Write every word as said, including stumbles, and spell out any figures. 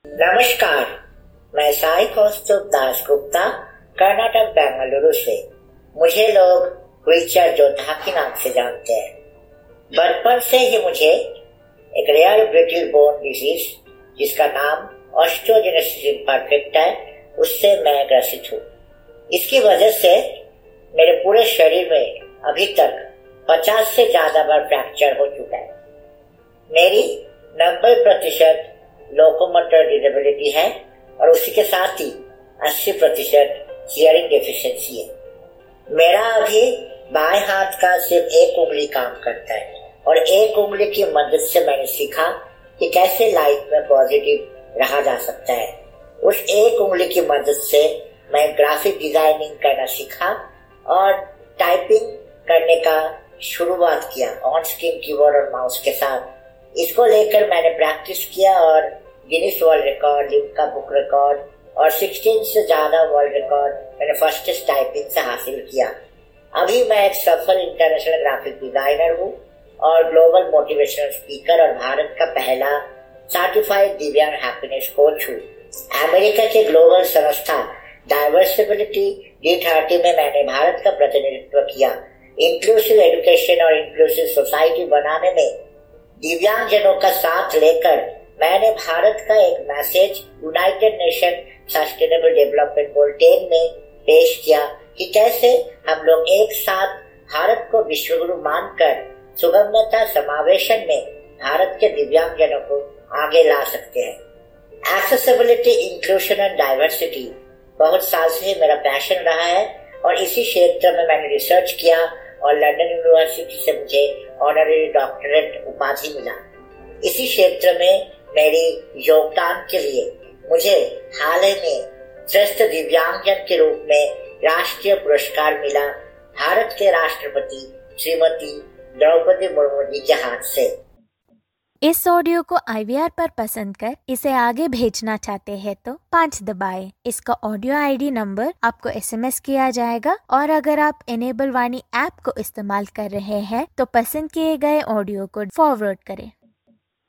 नमस्कार, मैं साई कौस्तुभ दास गुप्ता कर्नाटक बेंगलुरु से। मुझे लोग व्हीलचेयर योद्धा के नाम से जानते हैं। बचपन से ही मुझे एक रेयर ब्रिटल बोन डिजीज जिसका नाम ऑस्टियोजेनेसिस इम्परफेक्टा है, उससे मैं ग्रसित हूँ। इसकी वजह से मेरे पूरे शरीर में अभी तक पचास से ज्यादा बार फ्रैक्चर हो चुका है। मेरी नब्बे प्रतिशत लोकोमोटर डिसेबिलिटी है और उसी के साथ ही अस्सी प्रतिशत हियरिंग डेफिशिएंसी है। मेरा अभी बाएं हाथ का सिर्फ एक उंगली काम करता है और एक उंगली की मदद से मैंने सीखा कि कैसे लाइफ में पॉजिटिव रहा जा सकता है। उस एक उंगली की मदद से मैं ग्राफिक डिजाइनिंग करना सीखा और टाइपिंग करने का शुरुआत किया ऑन स्क्रीन कीबोर्ड और माउस के साथ। इसको लेकर मैंने प्रैक्टिस किया और Guinness world record, Limca book record और सोलह से ज्यादा वर्ल्ड रिकॉर्ड मैंने फर्स्ट टाइपिंग से हासिल किया। अभी मैं एक सफल इंटरनेशनल ग्राफिक डिजाइनर हूँ और ग्लोबल मोटिवेशनल स्पीकर और भारत का पहला सर्टिफाइड दिव्यांग हैप्पीनेस कोच हूँ। अमेरिका के ग्लोबल संस्था डाइवर्सिबिलिटी डी थर्टी में मैंने भारत का प्रतिनिधित्व किया। इंक्लूसिव एजुकेशन और इंक्लूसिव सोसाइटी बनाने में दिव्यांगजनों का साथ लेकर मैंने भारत का एक message United Nation sustainable development goal ten में पेश किया कि कैसे हम लोग एक साथ भारत को विश्वगुरु मानकर सुगम्यता समावेशन में भारत के दिव्यांगजनों को आगे ला सकते हैं। एक्सेसिबिलिटी, इंक्लूजन एंड डाइवर्सिटी बहुत साल से मेरा पैशन रहा है और इसी क्षेत्र में मैंने रिसर्च किया और लंदन यूनिवर्सिटी से मुझे ऑनररी डॉक्टरेट उपाधि मिला। इसी क्षेत्र में मेरी योगदान के लिए मुझे हाल ही में श्रेष्ठ दिव्यांगजन के रूप में राष्ट्रीय पुरस्कार मिला भारत के राष्ट्रपति श्रीमती द्रौपदी मुर्मू जी के हाथ से। इस ऑडियो को आई वी आर पर पसंद कर इसे आगे भेजना चाहते हैं तो पाँच दबाएं। इसका ऑडियो आई डी नंबर आपको एस एम एस किया जाएगा और अगर आप इनेबल वाणी ऐप को इस्तेमाल कर रहे हैं तो पसंद किए गए ऑडियो को फॉरवर्ड करें।